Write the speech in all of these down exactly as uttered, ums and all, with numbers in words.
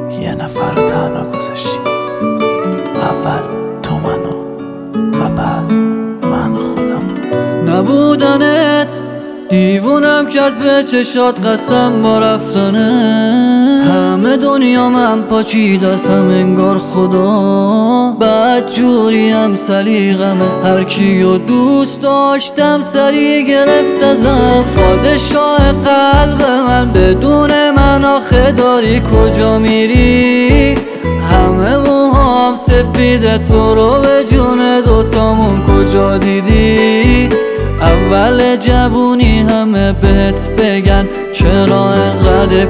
یه نفر رو تنها گذاشتی، اول تو منو و بعد من خودم. نبودنت دیوونم کرد، به چشات قسم با رفتنه. همه دنیا من پاچیدستم انگار خدا، بعد جوریم سلیقمه. هر کیو دوست داشتم سری گرفت ازم. پادشاه قلب من بدون من آخه داری کجا میری؟ همه موهام سفیده، تو رو به جون دوتامون کجا دیدی؟ اول جوونی همه بهت بگن چرا انقدر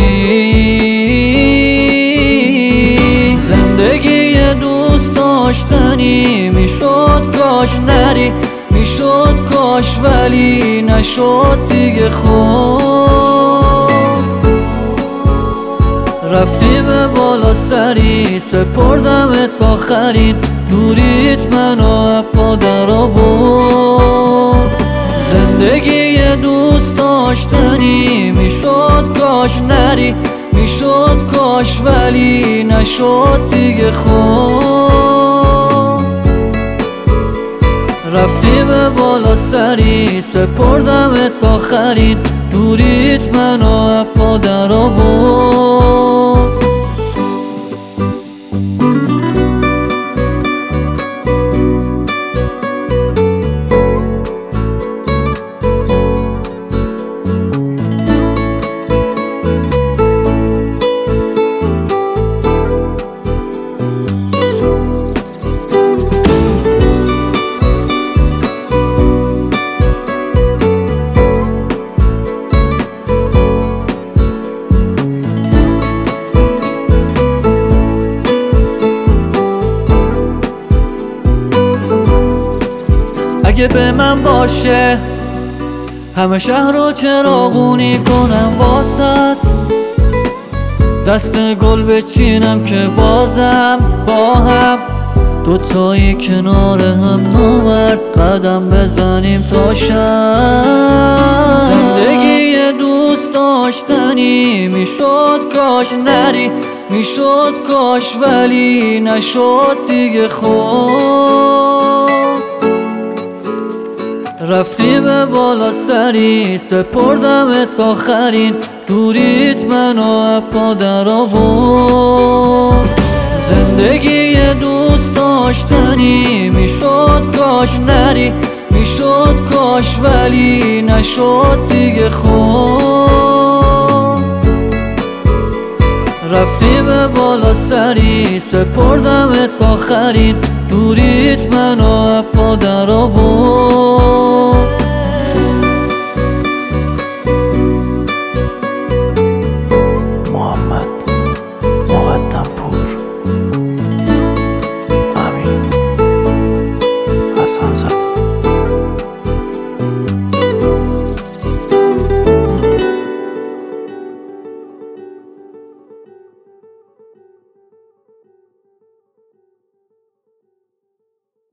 پیری. زندگی دوست داشتنی میشد کاش نری، میشد کاش ولی نشد دیگه. خود رفتی به بالا سری، سپردمت آخرین دوریت منو پا در آورد. زندگی دوست داشتنی میشد کاش نری، میشد کاش ولی نشد دیگه. خود رفتی به بالا سری، سپردمت آخرین دوریت منو پا در آورد. اگه به من باشه همه شهر رو چراغونی کنم واسط، دست گل بچینم که بازم با هم دوتایی کنار هم نامرد قدم بزنیم تا شب. زندگی دوست داشتنی میشد کاش نری، میشد کاش ولی نشد دیگه. خود رفتی به بالا سری، سپردمت آخرین دوریت منو پا در آورد. زندگی دوست داشتنی میشد کاش نری، میشد کاش ولی نشد دیگه. خود رفتی به بالا سری، سپردمت آخرین دوریت منو پا در آورد. محمد مقدم پور.